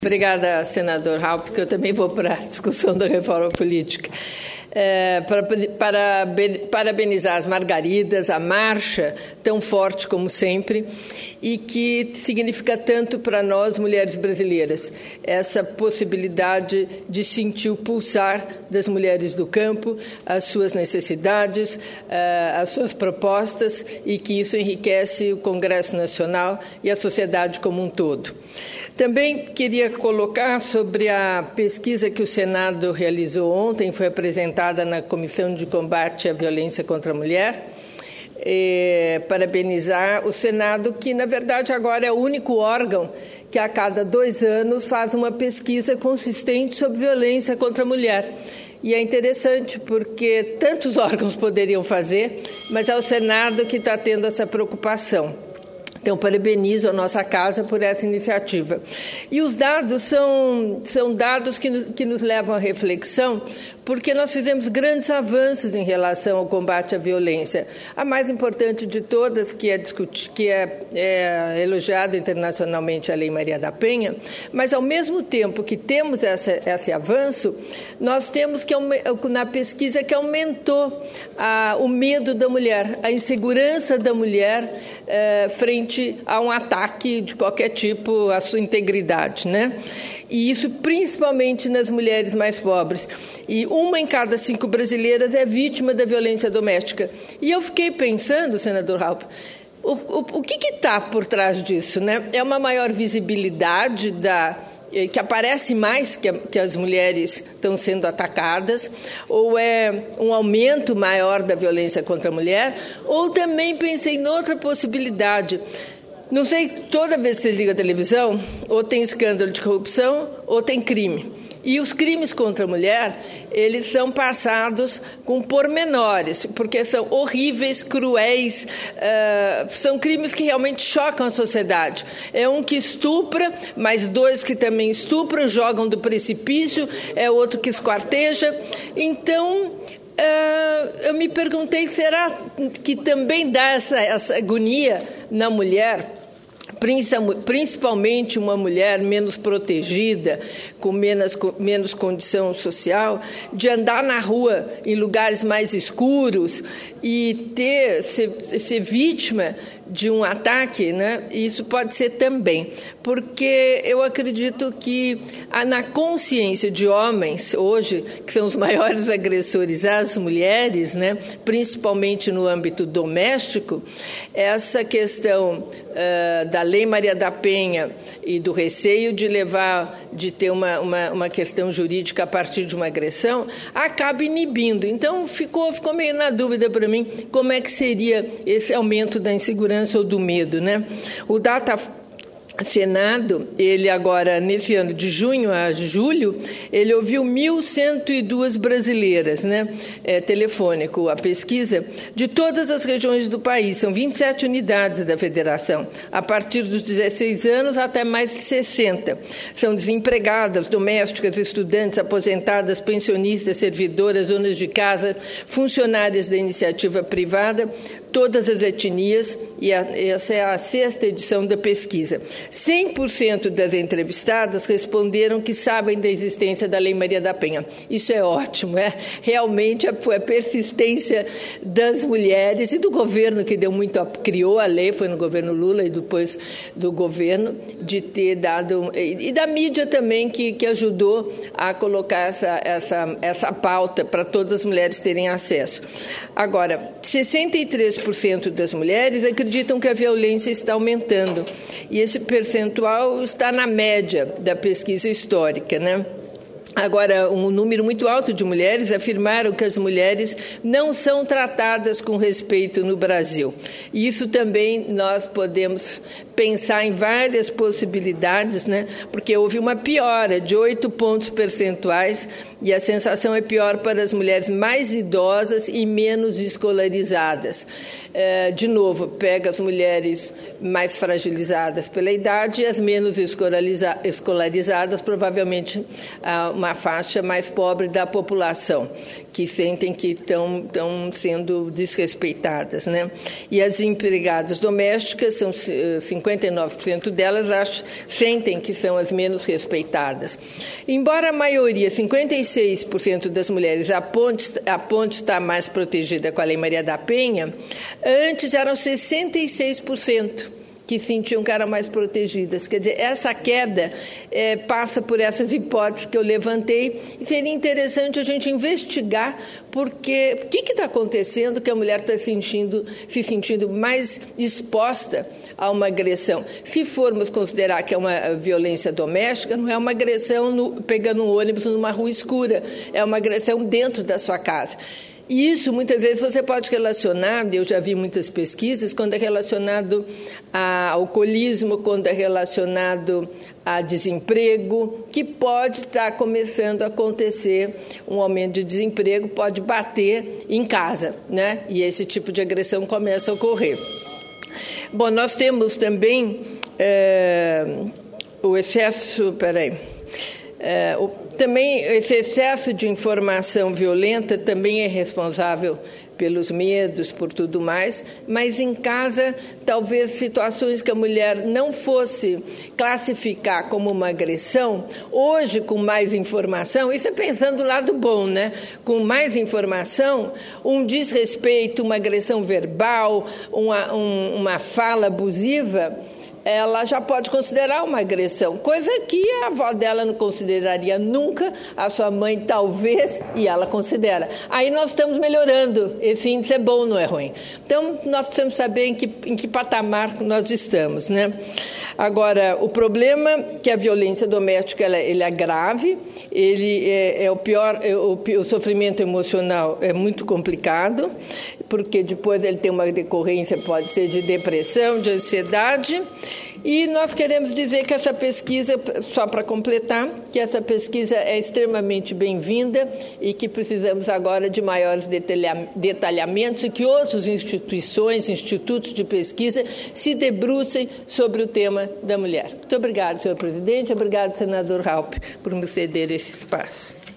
Obrigada, senador Raul, porque eu também vou para a discussão da reforma política. Para parabenizar as margaridas, a marcha tão forte como sempre e que significa tanto para nós, mulheres brasileiras, essa possibilidade de sentir o pulsar das mulheres do campo, as suas necessidades, as suas propostas e que isso enriquece o Congresso Nacional e a sociedade como um todo. Também queria colocar sobre a pesquisa que o Senado realizou ontem, foi apresentada na Comissão de Combate à Violência contra a Mulher. Parabenizar o Senado, que, na verdade, agora é o único órgão que, a cada 2 anos, faz uma pesquisa consistente sobre violência contra a mulher. E é interessante porque tantos órgãos poderiam fazer, mas é o Senado que está tendo essa preocupação. Então, parabenizo a nossa Casa por essa iniciativa. E os dados são dados que nos levam à reflexão, porque nós fizemos grandes avanços em relação ao combate à violência. A mais importante de todas, que é elogiada internacionalmente a Lei Maria da Penha, mas, ao mesmo tempo que temos esse avanço, nós temos na pesquisa que aumentou o medo da mulher, a insegurança da mulher frente a um ataque de qualquer tipo à sua integridade, né? E isso principalmente nas mulheres mais pobres. E 1 em cada 5 brasileiras é vítima da violência doméstica. E eu fiquei pensando, senador Raul, o que está por trás disso, né? É uma maior visibilidade que aparece mais que as mulheres estão sendo atacadas, ou é um aumento maior da violência contra a mulher, ou também pensei em outra possibilidade. Não sei, toda vez que você liga a televisão, ou tem escândalo de corrupção, ou tem crime. E os crimes contra a mulher, eles são passados com pormenores, porque são horríveis, cruéis, são crimes que realmente chocam a sociedade. É um que estupra, mais 2 que também estupram, jogam do precipício, é outro que esquarteja. Então, eu me perguntei, será que também dá essa agonia na mulher? Principalmente uma mulher menos protegida, com menos condição social, de andar na rua em lugares mais escuros e ser vítima de um ataque, né? Isso pode ser também, porque eu acredito que na consciência de homens hoje, que são os maiores agressores às mulheres, né? Principalmente no âmbito doméstico, essa questão da Lei Maria da Penha e do receio de ter uma questão jurídica a partir de uma agressão, acaba inibindo. Então, ficou meio na dúvida para mim como é que seria esse aumento da insegurança ou do medo, né? O Senado, ele agora, nesse ano de junho a julho, ele ouviu 1.102 brasileiras, né? Telefônico, a pesquisa, de todas as regiões do país. São 27 unidades da federação, a partir dos 16 anos até mais de 60. São desempregadas, domésticas, estudantes, aposentadas, pensionistas, servidoras, donas de casa, funcionárias da iniciativa privada, todas as etnias, e essa é a 6ª edição da pesquisa. 100% das entrevistadas responderam que sabem da existência da Lei Maria da Penha. Isso é ótimo, realmente a persistência das mulheres e do governo que criou a lei, foi no governo Lula e depois do governo, de ter dado, e da mídia também, que ajudou a colocar essa pauta para todas as mulheres terem acesso. Agora, 63% das mulheres acreditam que a violência está aumentando, e esse percentual está na média da pesquisa histórica, né? Agora, um número muito alto de mulheres afirmaram que as mulheres não são tratadas com respeito no Brasil. E isso também nós podemos pensar em várias possibilidades, né? Porque houve uma piora de 8 pontos percentuais e a sensação é pior para as mulheres mais idosas e menos escolarizadas. De novo, pega as mulheres mais fragilizadas pela idade e as menos escolarizadas, provavelmente uma faixa mais pobre da população, que sentem que estão sendo desrespeitadas, né? E as empregadas domésticas, são 59% delas, sentem que são as menos respeitadas. Embora a maioria, 56% das mulheres, aponte estar mais protegida com a Lei Maria da Penha, antes eram 66% que sentiam que eram mais protegidas. Quer dizer, essa queda passa por essas hipóteses que eu levantei, e seria interessante a gente investigar porque o que está acontecendo que a mulher está se sentindo mais exposta a uma agressão. Se formos considerar que é uma violência doméstica, não é uma agressão pegando um ônibus numa rua escura, é uma agressão dentro da sua casa. E isso, muitas vezes, você pode relacionar, eu já vi muitas pesquisas, quando é relacionado a alcoolismo, quando é relacionado a desemprego, que pode estar começando a acontecer um aumento de desemprego, pode bater em casa, né? E esse tipo de agressão começa a ocorrer. Bom, nós temos também o excesso... Também esse excesso de informação violenta também é responsável pelos medos, por tudo mais, mas em casa, talvez situações que a mulher não fosse classificar como uma agressão, hoje, com mais informação, isso é pensando do lado bom, né? Com mais informação, um desrespeito, uma agressão verbal, uma fala abusiva, ela já pode considerar uma agressão, coisa que a avó dela não consideraria nunca, a sua mãe talvez, e ela considera. Aí nós estamos melhorando, esse índice é bom, não é ruim. Então, nós precisamos saber em que patamar nós estamos, né? Agora, o problema é que a violência doméstica ele é grave, ele é o pior, o sofrimento emocional é muito complicado, porque depois ele tem uma decorrência, pode ser de depressão, de ansiedade. E nós queremos dizer que essa pesquisa, só para completar, que essa pesquisa é extremamente bem-vinda e que precisamos agora de maiores detalhamentos e que outras instituições, institutos de pesquisa se debrucem sobre o tema da mulher. Muito obrigada, senhor presidente. Obrigado, senador Raupp, por me ceder esse espaço.